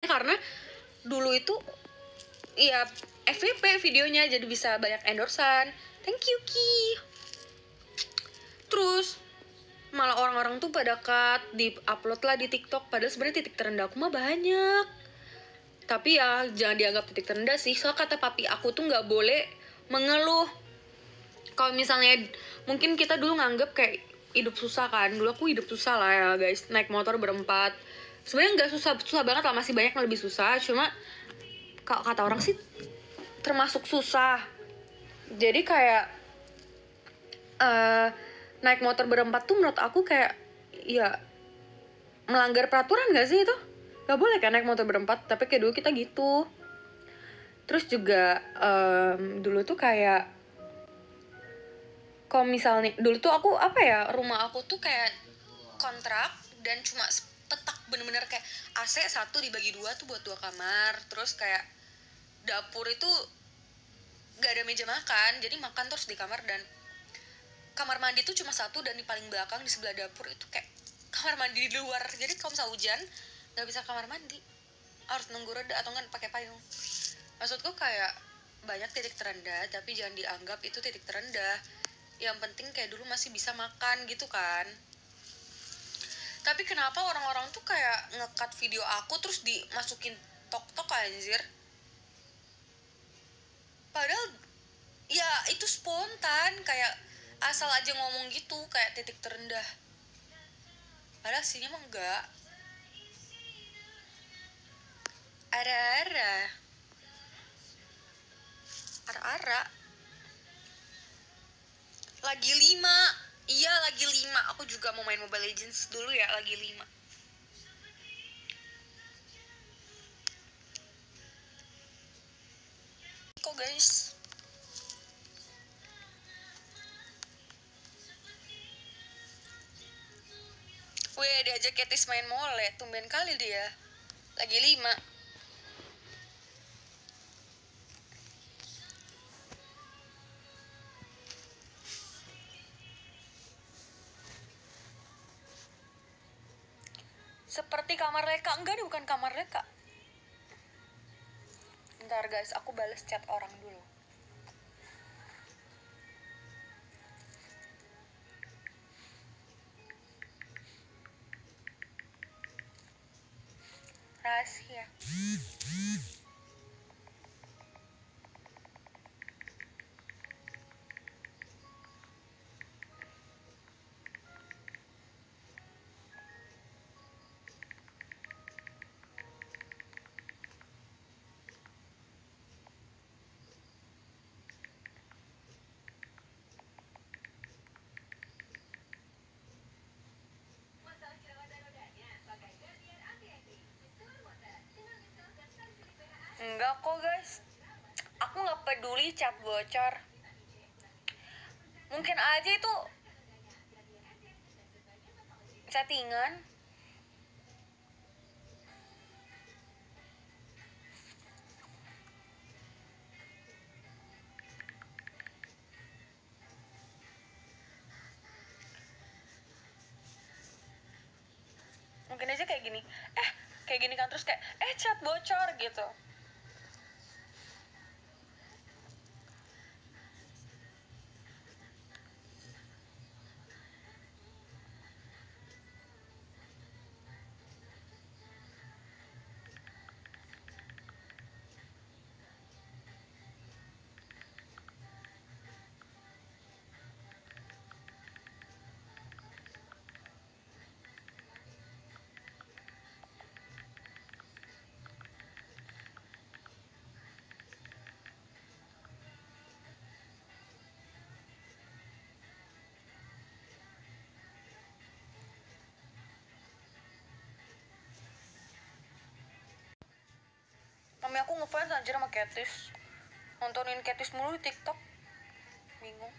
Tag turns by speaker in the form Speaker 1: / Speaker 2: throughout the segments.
Speaker 1: karena dulu itu ya FVP videonya, jadi bisa banyak endorsan. Thank you Ki. Terus malah orang-orang tuh pada cut, di-upload lah di TikTok. Padahal sebenarnya titik terendah aku mah banyak. Tapi ya jangan dianggap titik terendah sih. Soalnya kata papi aku tuh nggak boleh mengeluh. Kalau misalnya mungkin kita dulu nganggep kayak hidup susah kan. Dulu aku hidup susah lah ya guys, naik motor berempat. Sebenarnya nggak susah banget lah, masih banyak yang lebih susah. Cuma kalau kata orang sih termasuk susah. Jadi kayak naik motor berempat tuh menurut aku kayak ya melanggar peraturan gak sih itu? Gak boleh kan naik motor berempat, tapi kayak dulu kita gitu. Terus juga dulu tuh kayak kalau misalnya dulu tuh aku rumah aku tuh kayak kontrak dan cuma petak, bener-bener kayak AC satu dibagi dua tuh buat 2 kamar. Terus kayak dapur itu gak ada meja makan, jadi makan terus di kamar. Dan kamar mandi tuh cuma satu, dan di paling belakang di sebelah dapur itu kayak kamar mandi di luar. Jadi kalau misalnya hujan gak bisa kamar mandi, harus nunggu reda atau nggak pakai payung. Maksudku kayak banyak titik terendah, tapi jangan dianggap itu titik terendah. Yang penting kayak dulu masih bisa makan gitu kan. Tapi kenapa orang-orang tuh kayak nge-cut video aku terus dimasukin tok-tok anjir. Padahal ya itu spontan, kayak asal aja ngomong gitu kayak titik terendah. Padahal aslinya mah enggak. Ara-ara lagi 5. Iya lagi 5. Aku juga mau main Mobile Legends dulu ya, lagi 5. Kok guys, weh diajak Ketis main mole, tumben kali dia. Lagi 5. Seperti kamar Reka. Enggak, ini bukan kamar Reka. Bentar guys, aku bales chat orang dulu. Rahasia. Enggak kok guys, aku nggak peduli chat bocor. Mungkin aja itu chattingan. Mungkin aja kayak gini, kayak gini kan, terus kayak chat bocor gitu. Mami aku ngefans anjir sama Ketis, nontonin Ketis mulu di TikTok. Bingung.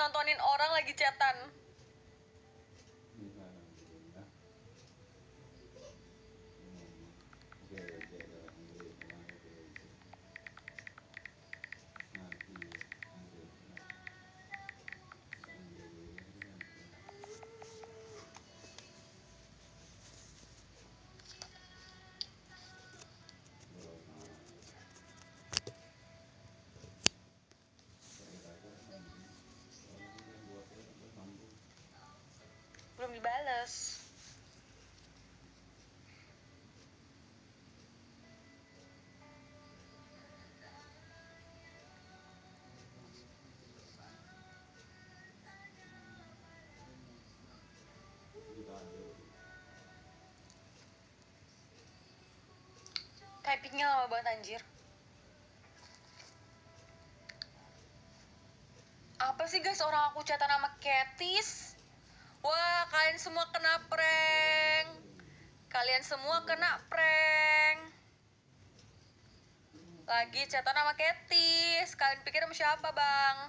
Speaker 1: nontonin orang lagi chatan. Belum dibales. Typingnya lama banget anjir. Apa sih guys, orang aku chatan sama Katis? Wah, kalian semua kena prank. Kalian semua kena prank. Lagi chatan sama Katis. Kalian pikir sama siapa, Bang?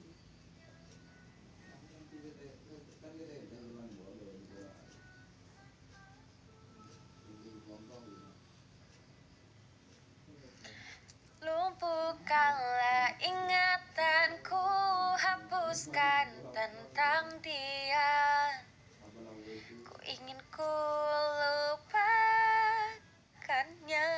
Speaker 1: Lumpuhkanlah ingatanku, hapuskan tentang dia. Ku ingin ku lupakannya.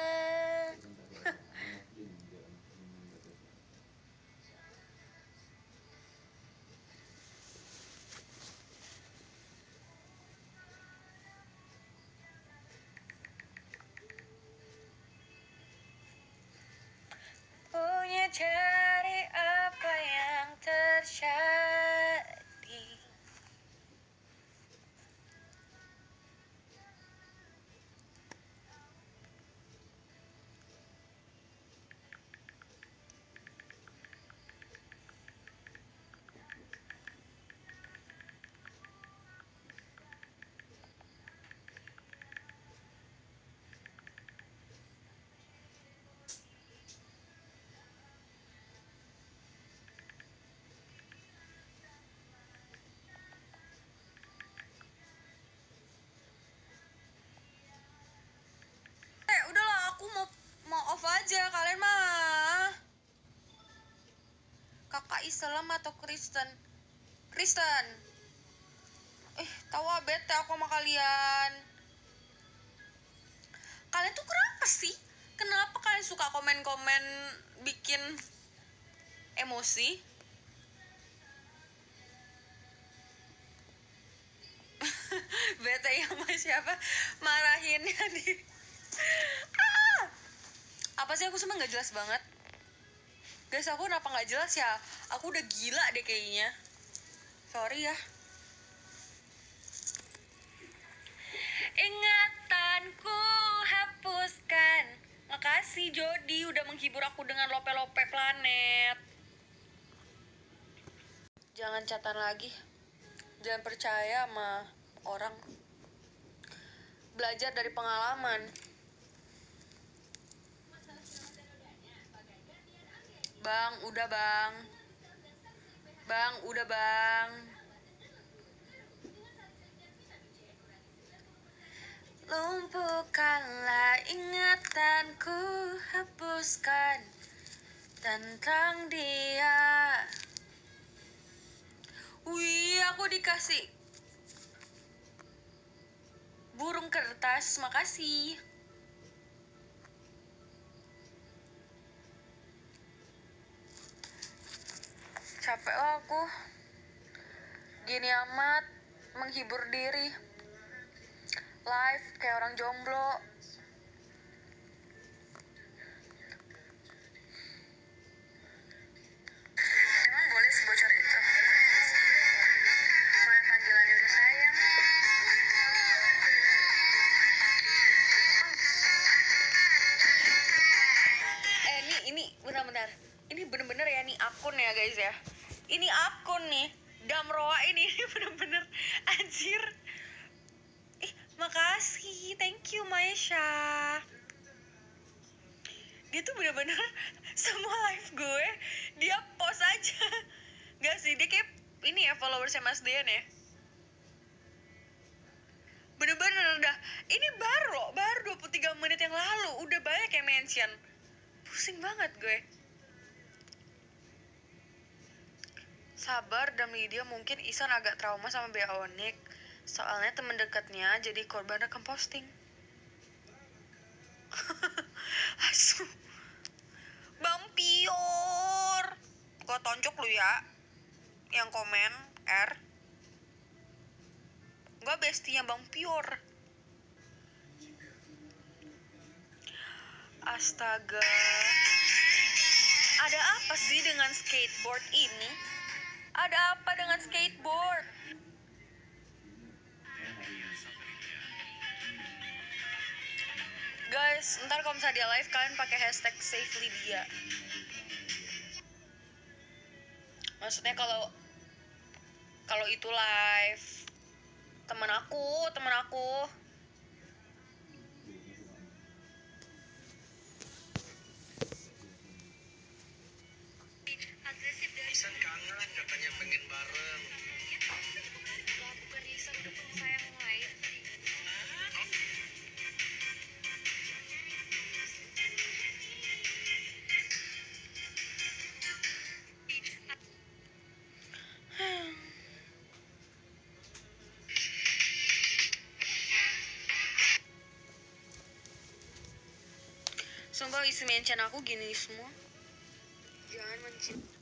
Speaker 1: Punya cari apa yang terjadi. Udahlah, aku mau off aja. Kalian mah kakak Islam atau Kristen? Kristen. Tahu bete aku sama kalian. Kalian tuh kenapa sih? Kenapa kalian suka komen-komen bikin emosi? Bete sama siapa? Marahinnya di apa sih, aku semua nggak jelas banget. Guys, aku kenapa nggak jelas ya? Aku udah gila deh kayaknya. Sorry ya. Ingatanku hapuskan. Makasih Jody udah menghibur aku dengan lope-lope planet. Jangan chatan lagi. Jangan percaya sama orang. Belajar dari pengalaman. Bang, udah bang. Bang, udah bang. Lumpuhkanlah ingatanku, hapuskan tentang dia. Wih, aku dikasih burung kertas, makasih. Capek lah aku. Gini amat menghibur diri. Live kayak orang jomblo. Emang boleh sebocor itu? Mulai panggilannya udah sayang. Ini bentar-bentar. Ini bener-bener ya, nih akun ya guys ya. Ini akun nih, Damroa ini bener-bener anjir. Makasih, thank you Maesha. Dia tuh bener-bener semua live gue dia post aja. Gak sih, dia kayak ini ya followersnya Mas Dean ya. Bener-bener udah, ini baru 23 menit yang lalu udah banyak yang mention. Pusing banget gue. Sabar dan Lydia, mungkin Isan agak trauma sama Bea Onik. Soalnya temen dekatnya jadi korban rekam posting. Asu. Bang Pior. Gue tonjok lu ya. Yang komen R. Gue bestinya Bang Pior. Astaga. Ada apa sih dengan skateboard ini? Ada apa dengan skateboard? Guys, ntar kalau misalnya dia live kalian pakai hashtag #SaveLydia. Maksudnya kalau itu live temen aku
Speaker 2: Isan kangen katanya pengen bareng.
Speaker 1: lah, bukan Isan udah punya sayang lain. Sumpah isi mention aku gini semua. Jangan mencintai